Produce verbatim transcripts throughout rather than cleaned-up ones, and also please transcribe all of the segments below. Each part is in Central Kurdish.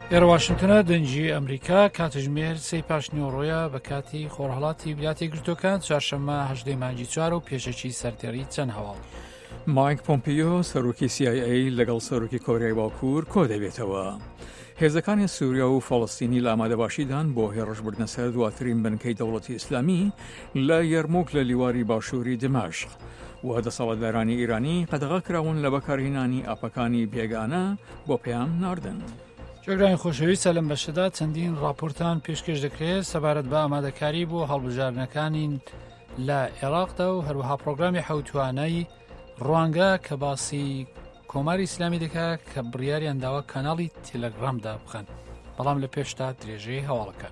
ئێرە واشنگتنە دەنگی ئەمریکا کاتژمێر سەی پاشنیوەڕۆیە بە کاتی خۆرهەڵاتی ویلایەتە یەکگرتووەکان چوارشەممە هەژدەی مانگی چوار و پێشەکی سەرتێڕی چەند هەواڵ. مایک پۆمپیۆ سەرۆکی سی ئای ئەی لەگەڵ سەرۆکی کۆریای باکوور کۆ دەبێتەوە. هێزەکانی سووریا و فەڵەستینی لە ئامادەباشیدان بۆ هێڕەشبردنە سەر دواترین بنکەی دەوڵەتی ئیسلامی لە یەرموک لە لیواری باشووری دمەشق و دەسەڵاتدارانی ئیرانی قەدەغا کراون لە بەکارهێنانی ئاپەکانی بێگانە بۆ پەیام ناردن. جۆگرانی خۆشەویستە لەم بەشەدا چەندین راپۆرتان پێشکەش دەکرێت سەبارەت بە ئامادەکاری بۆ هەڵبژاردنەکانی لە عێراقدا و هەروەها پرۆگرامی حەوتوانەی ڕوانگە کە باسی کۆماری ئیسلامی دەکات کە بڕیاریان داوە کاناڵی تێلەگرامدا بخەن، بەڵام لە پێشتا درێژەی هەواڵەکان.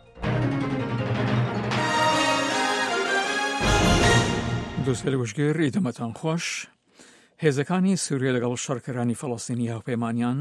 دۆست لە وشگەر ئیدەمەتان خۆش. هێزەکانی سووریا لەگەڵ شەڕکەرانی فەڵەستینی هاوپەیمانیان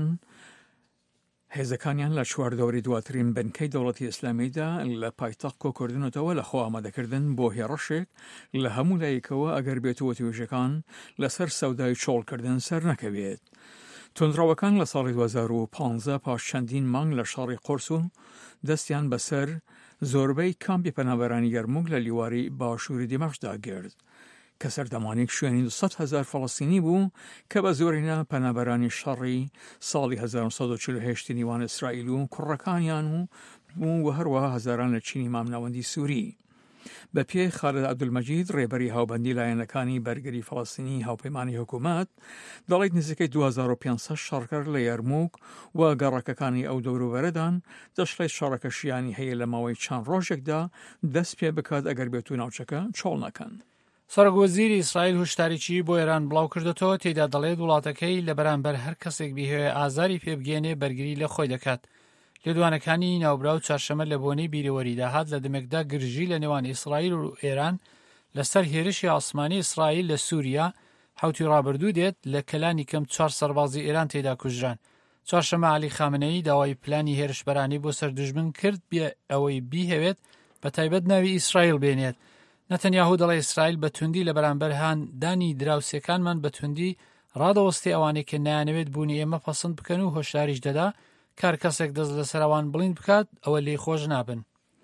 هێزەکانیان لە چواردەوری دواترین بنکەی دەوڵەتی ئیسلامیدا لە پایتەخت کۆکردنەوە لە خۆ ئامادەکردن بۆ هێڕەشێک لە هەموو لایەکەوە ئەگەر بێتەوە توێژەکان لەسەر سەودای چۆڵکردن سەر نەکەوێت. تونندراوەکان لە ساڵی دوو هەزار و پانزە پاش چەندین مانگ لە شەڕی قورس و دەستیان بەسەر زۆربەی کامپی پەنابەرانی یەرموک لە لیواری باشووری دیمەشقدا گرت کە سەردەمانێک شوێنی سەد هەزار فەڵەستینی بوو کە بە زۆرینە پەنابەرانی شەڕی ساڵی هەزار و سەد و چل و هەشت نیوان ئیسرائیل و کوڕەکانیان و و هەروەها هەزاران لە چینی مامناوەندی سووری. بە پێی خالد عەبدولمەجید ڕێبەری هاوبەندی لایەنەکانی بەرگری فەڵەستینی هاوپەیمانی حکوومەت دەڵێت نزیکەی دوو هەزار و پێنجسەد شەڕکەر لە یەرموک و گەڕەکەکانی ئەو دەوروبەرەدان دەشڵێت شەڕەکەشیانی هەیە لە ماوەی چەند ڕۆژێکدا دەست پێ بکات ئەگەر بێت و ناوچەکە چۆڵ نەکەن. سەرۆکوەزیری ئیسرائیل هشداریی بۆ ئێران بڵاو کردەوە، تێیدا دەڵێت وڵاتەکەی لە بەرامبەر هەر کەسێک بهێوێ ئازاری پێبگێنێ بەرگری لە خۆی دەکات. لێدوانەکانی ناوبراو چوارشەممە لە بۆنەی بیرەوەری داهات لە دەمێکدا گرژی لە نێوان ئیسرائیل و ئێران لەسەر هێرشی ئاسمانی ئیسرائیل لە سووریا حوتی ڕابردوو دێت لە کەلانی کەم چوار سەربازی ئێران تێدا کوژران. چوارشەممە عەلی خامنەیی داوای پلانی هێرشبەرانی بۆ سەر دوژمن کرد بێ ئەوەی بیهەوێت بە تایبەت ناوی ئیسرائیل بێنێت. نەتەنیاهو دەڵێ ئیسرائیل بە توندی لە بەرامبەر هاندانی دراوسێکانمان بە توندی ڕادەوەستی ئەوانەی کە نایانەوێت بوونی ئێمە پەسەند بکەن و هۆشداریش دەدا کار کەسێک دەست لە سەراوان بڵیند بکات ئەوە لێ خۆش نابن.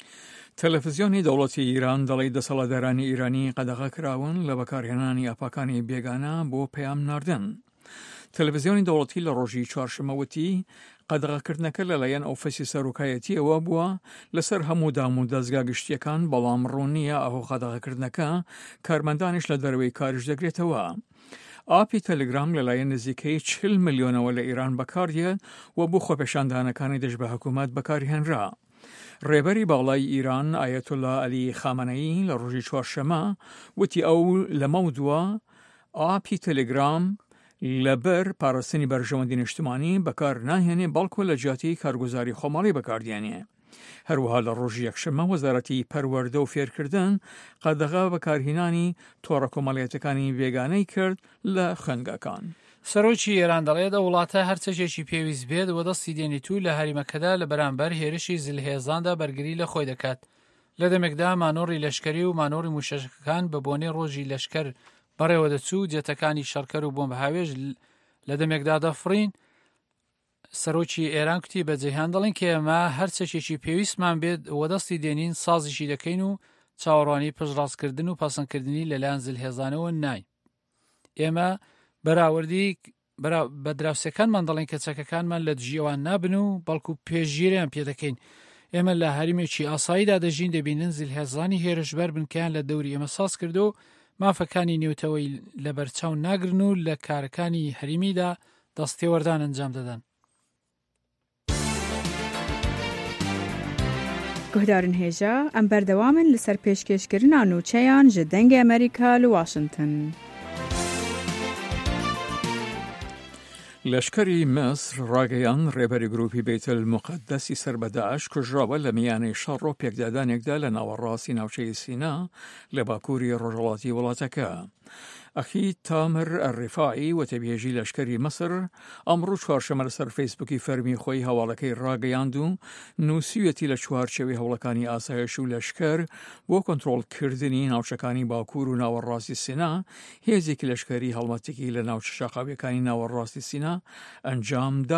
تەلەڤیزیۆنی دەوڵەتی ئیران دەڵێت دەسەڵاتدارانی ئیرانی قەدەغا کراون لە بەکارهێنانی ئاپاکانی بێگانە بۆ پەیام ناردن. تەلەڤیزیۆنی دەوڵەتی لە ڕۆژی چوارشەممە وتی قەدەغاکردنەکە لەلایەن ئۆفیسی سەرۆکایەتیەوە بووە لەسەر هەموو دام و دەستگا گشتیەکان، بەڵام ڕوون نییە ئەو قەدەغاکردنەکە کارمەندانیش لە دەرەوەی کاریش دەگرێتەوە. ئاپی تەلگرام لەلایەن نزیکەی چل ملیۆنەوە لە ئیران بەکاردێت و بۆ خۆپێشاندانەکانی دەست بە حکوومەت بەکارهێنرا. ڕێبەری باڵای ئیران ئایەتوڵا عەلی خامنەیی لە ڕۆژی چوارشەممە وتی ئەو لە مەودووە ئاپی تەلگرام لەبەر پاراستنی بەرژەوەندی نیشتمانی بەکار ناهێنێ، بەڵکو لە جیاتی کارگوزاری خۆماڵی بەکاردێنێ. هەروەها لە ڕۆژی یەکشەممە وەزارەتی پەروەردە و فێرکردن قەدەغا بەکارهێنانی تۆڕە کۆمەڵایەتەکانی بێگانەی کرد لە خوێندگەکان. سەرۆکی ئێران دەڵێت ئەو وڵاتە هەرچەکێکی پێویست بێت و دەستی دێنیت و لە هەریمەکەدا لە بەرامبەر هێرشی زلهێزاندا بەرگری لە خۆی دەکات. لە دەمێکدا مانۆڕی لەشکری و مانۆڕی موشەکەکان بە بۆنەی ڕۆژی لەشکر بەڕێوە دەچوو، جێتەکانی شەڕکەر و بۆمب هاوێژ لە دەمێکدا دەفڕین. سەرۆکی ئێران کوتی بە جەیهان دەڵێن کە ئێمە هەرچەکێکی پێویستمان بێت وەدەستی دێنین، سازیشی دەکەین و چاوەڕوانی پشتڕاستکردن و پەسەندکردنی لەلایەن زلهێزانەوە ناین. ئێمە بەراوردی بە دراوسەکانمان دەڵێن کە چەکەکانمان لە دژیەوان نابن و بەڵکو پێشگیریان پێ دەکەین. ئێمە لە هەریمێکی ئاساییدا دەژین، دەبینن زلهێزانی هێرشبەر بنکەیان لە دەوری ئێمە ساز کردو و مافەکانی نێوتەوەی لە بەرچاو ناگرن و لە کارەکانی هەریمیدا دەستێوەردان ئەنجام دەدەن. گوهدارن هێژە ئەم بەردەوامن لەسەر پێشکەشکردنا نوچەیان ji dengê ئەمریکا li Washington. لەشکری مەسر ڕاگەیان ڕێبەری گروپی بەیتل موقەدەسی سەر بە داعش کوژراوە لە میانەی شەڕ و پێکدادانێکدا لە ناوەڕاستی ناوچەی سینا لە باکووری ڕۆژهەڵاتی وڵاتەکە. ئەخی تامر ئەڕیفاعی وتەبێژی لەشکری مەسر ئەمڕۆ چوارشەممە لەسەر فەیسبووکی فەرمی خۆی هەواڵەکەی ڕاگەیاند و نووسیوەتی لە چوارچێوەی هەوڵەکانی ئاسایش و لەشکر بۆ کۆنتڕۆڵکردنی ناوچەکانی باکوور و ناوەڕاستی سینا هێزێکی لەشکری هەڵمەتێکی لە ناوچە شاقاویەکانی ناوەڕاستی سینا ئەنجام دا.